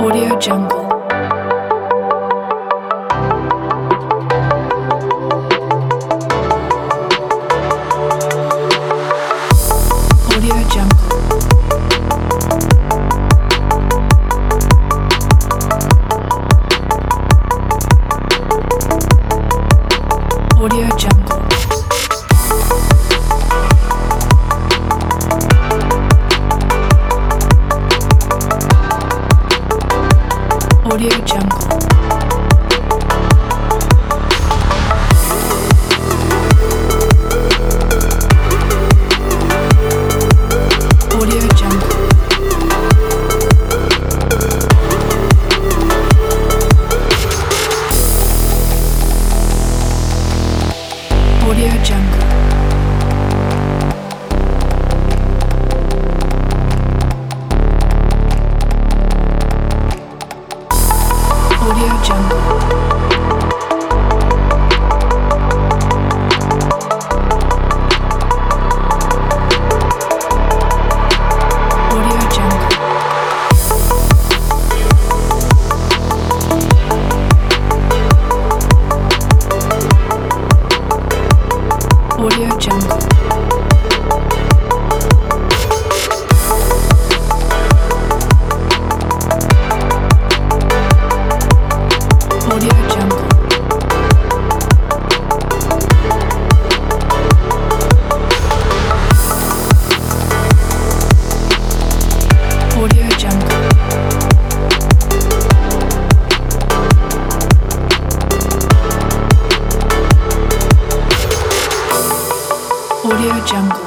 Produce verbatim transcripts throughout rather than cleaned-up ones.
Audio Jungle. Audio Jungle. Audio Jungle. Audio Jungle. Audio Jungle. Audio Jungle. Audio Jungle. Audio Jungle. Audio Jungle. Audio Jungle. Audio Jungle. Audio Jungle.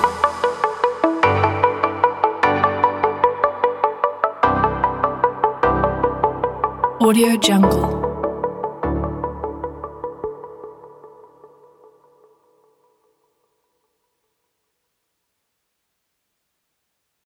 Audio Jungle.